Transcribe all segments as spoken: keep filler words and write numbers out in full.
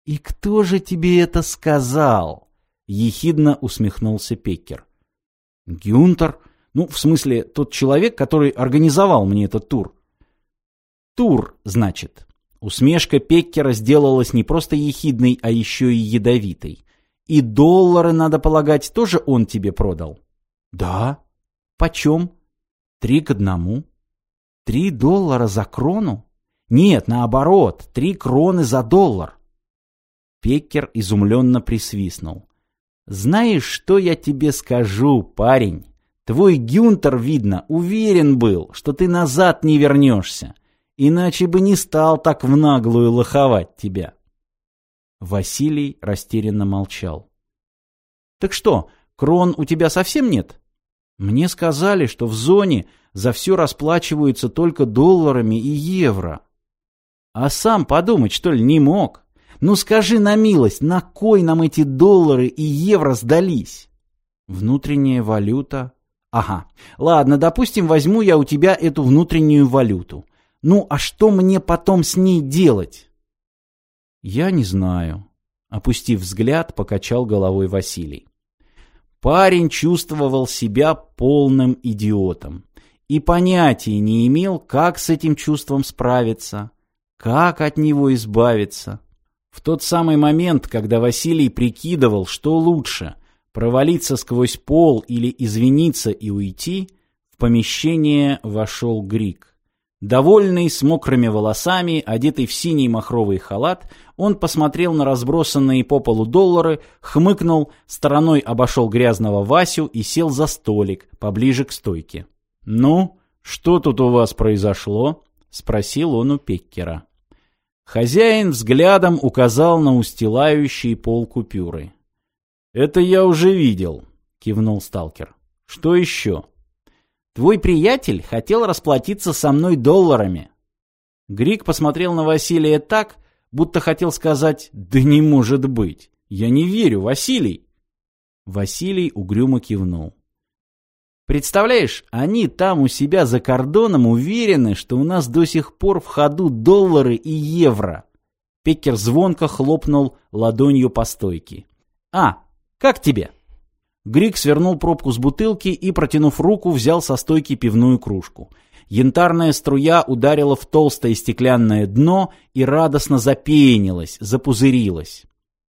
«И кто же тебе это сказал?» — ехидно усмехнулся Пеккер. «Гюнтер. Ну, в смысле, тот человек, который организовал мне этот тур». «Тур, значит». Усмешка Пеккера сделалась не просто ехидной, а еще и ядовитой. «И доллары, надо полагать, тоже он тебе продал?» «Да». «Почем?» «Три к одному». «Три доллара за крону?» «Нет, наоборот, три кроны за доллар». Пеккер изумленно присвистнул. «Знаешь, что я тебе скажу, парень? Твой Гюнтер, видно, уверен был, что ты назад не вернешься, иначе бы не стал так в наглую лоховать тебя». Василий растерянно молчал. «Так что, крон у тебя совсем нет?» «Мне сказали, что в зоне за все расплачиваются только долларами и евро». «А сам подумать, что ли, не мог? Ну скажи на милость, на кой нам эти доллары и евро сдались?» «Внутренняя валюта». «Ага, ладно, допустим, возьму я у тебя эту внутреннюю валюту. Ну а что мне потом с ней делать?» «Я не знаю», — опустив взгляд, покачал головой Василий. Парень чувствовал себя полным идиотом и понятия не имел, как с этим чувством справиться, как от него избавиться. В тот самый момент, когда Василий прикидывал, что лучше — провалиться сквозь пол или извиниться и уйти, в помещение вошел Грик. Довольный, с мокрыми волосами, одетый в синий махровый халат, он посмотрел на разбросанные по полу доллары, хмыкнул, стороной обошел грязного Васю и сел за столик, поближе к стойке. «Ну, что тут у вас произошло?» — спросил он у Пеккера. Хозяин взглядом указал на устилающий пол купюры. «Это я уже видел», — кивнул сталкер. «Что еще?» «Твой приятель хотел расплатиться со мной долларами». Грик посмотрел на Василия так, будто хотел сказать: «Да не может быть! Я не верю, Василий!» Василий угрюмо кивнул. «Представляешь, они там у себя за кордоном уверены, что у нас до сих пор в ходу доллары и евро». Пеккер звонко хлопнул ладонью по стойке. «А, как тебе?» Грик свернул пробку с бутылки и, протянув руку, взял со стойки пивную кружку. Янтарная струя ударила в толстое стеклянное дно и радостно запенилась, запузырилась.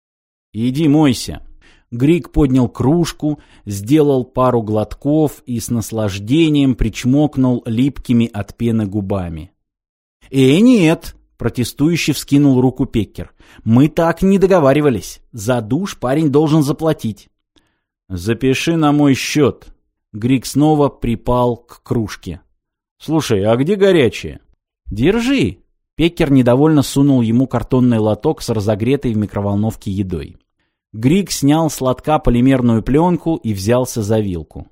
«Иди мойся». Грик поднял кружку, сделал пару глотков и с наслаждением причмокнул липкими от пены губами. «Э, нет!» — протестующе вскинул руку Пеккер. «Мы так не договаривались. За душ парень должен заплатить». «Запиши на мой счет». Грик снова припал к кружке. «Слушай, а где горячее?» «Держи». Пеккер недовольно сунул ему картонный лоток с разогретой в микроволновке едой. Грик снял с лотка полимерную пленку и взялся за вилку.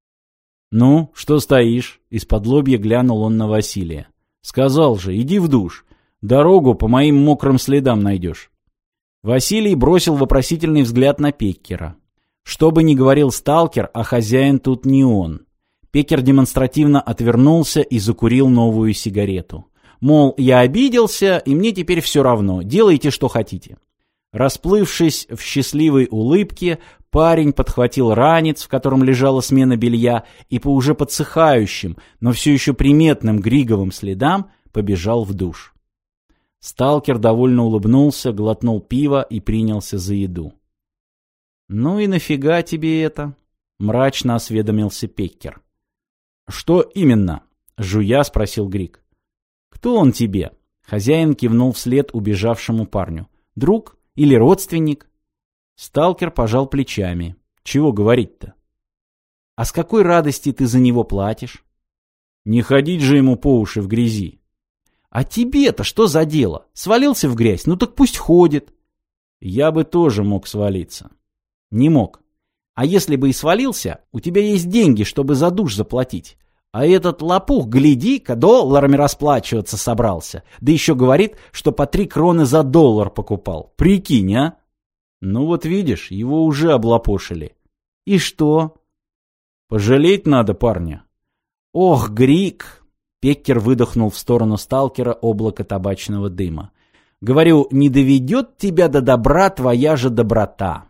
«Ну, что стоишь?» — исподлобья глянул он на Василия. «Сказал же, иди в душ. Дорогу по моим мокрым следам найдешь». Василий бросил вопросительный взгляд на Пеккера. Что бы ни говорил сталкер, а хозяин тут не он. Пеккер демонстративно отвернулся и закурил новую сигарету. Мол, я обиделся, и мне теперь все равно, делайте, что хотите. Расплывшись в счастливой улыбке, парень подхватил ранец, в котором лежала смена белья, и по уже подсыхающим, но все еще приметным григовым следам побежал в душ. Сталкер довольно улыбнулся, глотнул пива и принялся за еду. «Ну и нафига тебе это?» — мрачно осведомился Пеккер. «Что именно?» — жуя спросил Грик. «Кто он тебе?» — хозяин кивнул вслед убежавшему парню. «Друг или родственник?» Сталкер пожал плечами. «Чего говорить-то?» «А с какой радости ты за него платишь?» «Не ходить же ему по уши в грязи». «А тебе-то что за дело? Свалился в грязь, ну так пусть ходит». «Я бы тоже мог свалиться». «Не мог. А если бы и свалился, у тебя есть деньги, чтобы за душ заплатить. А этот лопух, гляди-ка, долларами расплачиваться собрался. Да еще говорит, что по три кроны за доллар покупал. Прикинь, а?» «Ну вот видишь, его уже облапошили». «И что?» «Пожалеть надо парня». «Ох, Грик!» Пеккер выдохнул в сторону сталкера облако табачного дыма. Говорю, не доведет тебя до добра твоя же доброта.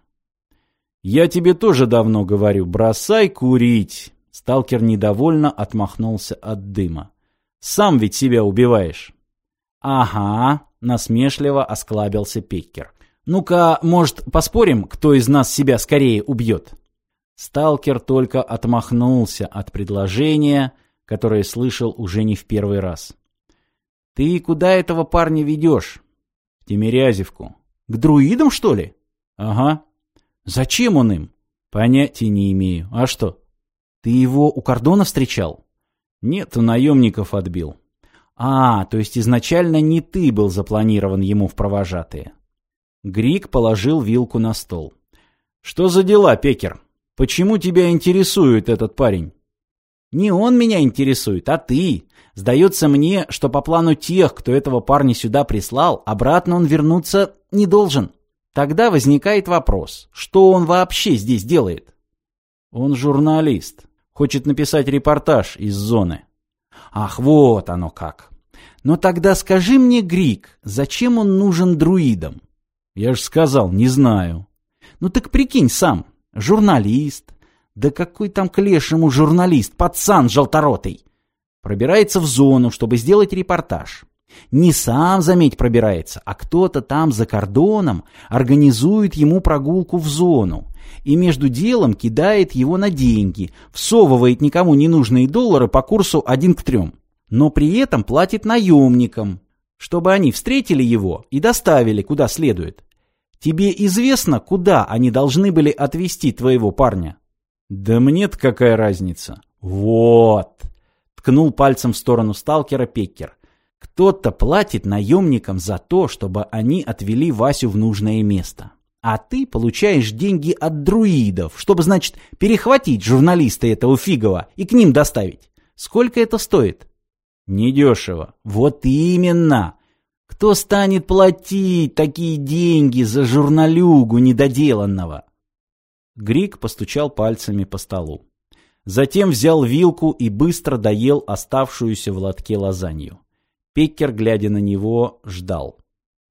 Я тебе тоже давно говорю, бросай курить. Сталкер недовольно отмахнулся от дыма. Сам ведь себя убиваешь. Ага, насмешливо осклабился Пеккер. Ну-ка, может, поспорим, кто из нас себя скорее убьет? Сталкер только отмахнулся от предложения, которое слышал уже не в первый раз. Ты куда этого парня ведешь? В Тимирязевку. К друидам, что ли? Ага. Зачем он им? Понятия не имею. А что? Ты его у кордона встречал? Нет, у наемников отбил. А, то есть изначально не ты был запланирован ему в провожатые. Грик положил вилку на стол. Что за дела, Пеккер? Почему тебя интересует этот парень? Не он меня интересует, а ты. Сдается мне, что по плану тех, кто этого парня сюда прислал, обратно он вернуться не должен. Тогда возникает вопрос, что он вообще здесь делает? Он журналист. Хочет написать репортаж из зоны. Ах, вот оно как. Но тогда скажи мне, Грик, зачем он нужен друидам? Я же сказал, не знаю. Ну так прикинь сам. Журналист. Да какой там к лешему журналист, пацан желторотый. Пробирается в зону, чтобы сделать репортаж. Не сам, заметь, пробирается, а кто-то там за кордоном организует ему прогулку в зону. И между делом кидает его на деньги, всовывает никому не нужные доллары по курсу один к трем. Но при этом платит наемникам, чтобы они встретили его и доставили куда следует. Тебе известно, куда они должны были отвезти твоего парня? Да мне-то какая разница? Вот. Ткнул пальцем в сторону сталкера Пеккер. Кто-то платит наемникам за то, чтобы они отвели Васю в нужное место. А ты получаешь деньги от друидов, чтобы, значит, перехватить журналиста этого фигово и к ним доставить. Сколько это стоит? Недешево. Вот именно. Кто станет платить такие деньги за журналюгу недоделанного? Грик постучал пальцами по столу. Затем взял вилку и быстро доел оставшуюся в лотке лазанью. Пеккер, глядя на него, ждал.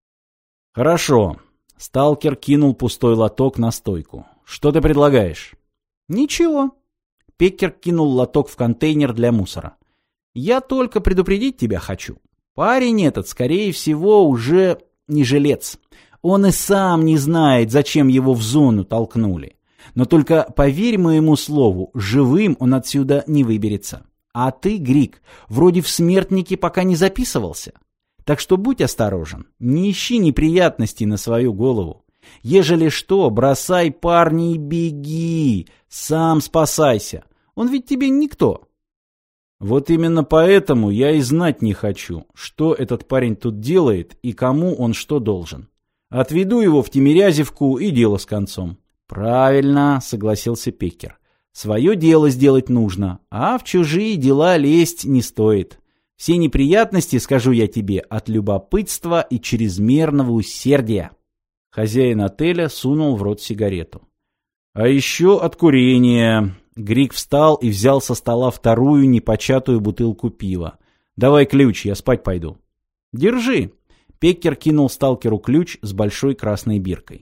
Хорошо. Сталкер кинул пустой лоток на стойку. Что ты предлагаешь? Ничего. Пеккер кинул лоток в контейнер для мусора. Я только предупредить тебя хочу. Парень этот, скорее всего, уже не жилец. Он и сам не знает, зачем его в зону толкнули. Но только поверь моему слову, живым он отсюда не выберется. А ты, Грик, вроде в смертнике пока не записывался. Так что будь осторожен, не ищи неприятностей на свою голову. Ежели что, бросай парня и беги, сам спасайся. Он ведь тебе никто. Вот именно поэтому я и знать не хочу, что этот парень тут делает и кому он что должен. Отведу его в Тимирязевку и дело с концом. Правильно, согласился Пеккер. Свое дело сделать нужно, а в чужие дела лезть не стоит. Все неприятности, скажу я тебе, от любопытства и чрезмерного усердия. Хозяин отеля сунул в рот сигарету. А еще от курения. Грик встал и взял со стола вторую непочатую бутылку пива. Давай ключ, я спать пойду. Держи. Пеккер кинул сталкеру ключ с большой красной биркой.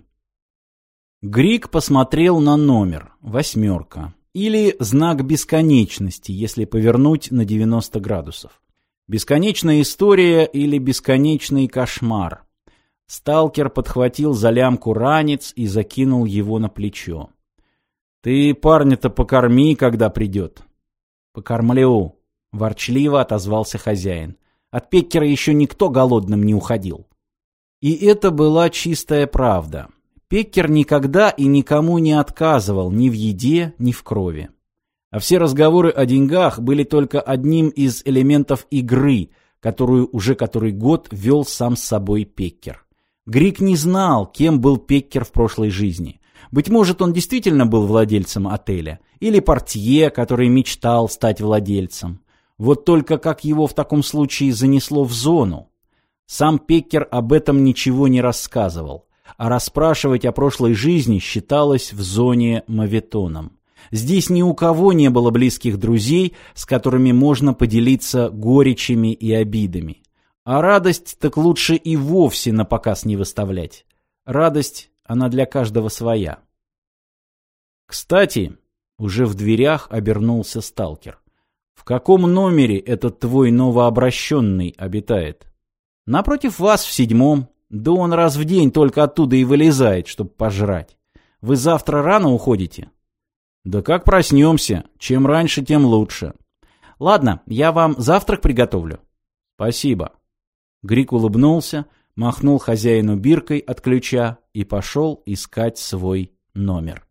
Грик посмотрел на номер. Восьмерка. Или знак бесконечности, если повернуть на девяносто градусов. Бесконечная история или бесконечный кошмар. Сталкер подхватил за лямку ранец и закинул его на плечо. «Ты парня-то покорми, когда придет». «Покормлю», — ворчливо отозвался хозяин. От Пеккера еще никто голодным не уходил. И это была чистая правда. Пеккер никогда и никому не отказывал ни в еде, ни в крови. А все разговоры о деньгах были только одним из элементов игры, которую уже который год вел сам с собой Пеккер. Грик не знал, кем был Пеккер в прошлой жизни. Быть может, он действительно был владельцем отеля, или портье, который мечтал стать владельцем. Вот только как его в таком случае занесло в зону? Сам Пеккер об этом ничего не рассказывал, а расспрашивать о прошлой жизни считалось в зоне моветоном. Здесь ни у кого не было близких друзей, с которыми можно поделиться горечами и обидами. А радость так лучше и вовсе на показ не выставлять. Радость, она для каждого своя. Кстати, уже в дверях обернулся сталкер. В каком номере этот твой новообращенный обитает? Напротив вас в седьмом. Да он раз в день только оттуда и вылезает, чтобы пожрать. Вы завтра рано уходите? Да как проснемся. Чем раньше, тем лучше. Ладно, я вам завтрак приготовлю. Спасибо. Грик улыбнулся, махнул хозяину биркой от ключа и пошел искать свой номер.